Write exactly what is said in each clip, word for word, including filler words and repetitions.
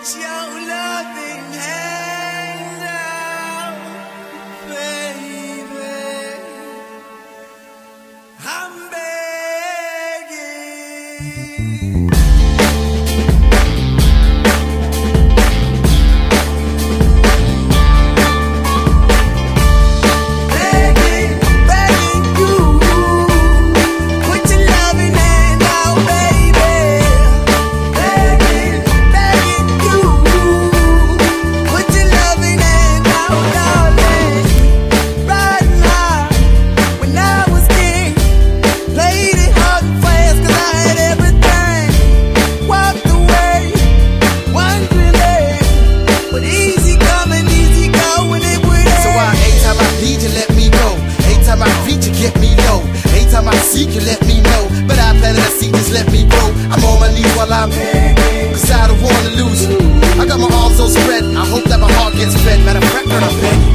Put your loving hand out, baby. I'm begging. You can let me know, but I planted a seed, just let me grow. I'm on my knees while I'm begging, cause I don't wanna lose you. I got my arms so spread, I hope that my heart gets fed. Matter of fact, girl, I'm begging.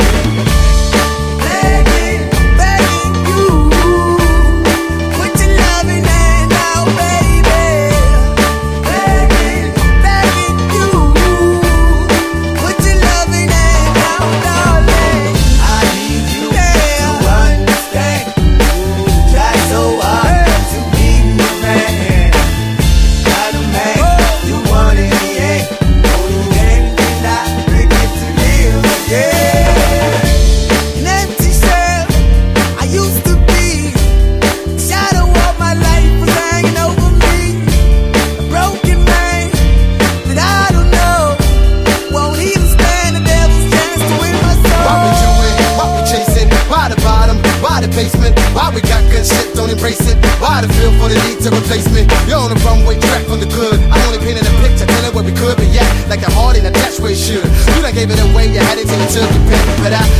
Basement. Why we got good shit, don't embrace it? Why the feel for the need to replace me? You're on the runway track from the good. I only painted a picture, telling what we could be at, like a heart in a dash where it should. You done gave it away, you had it till you took your pen. But I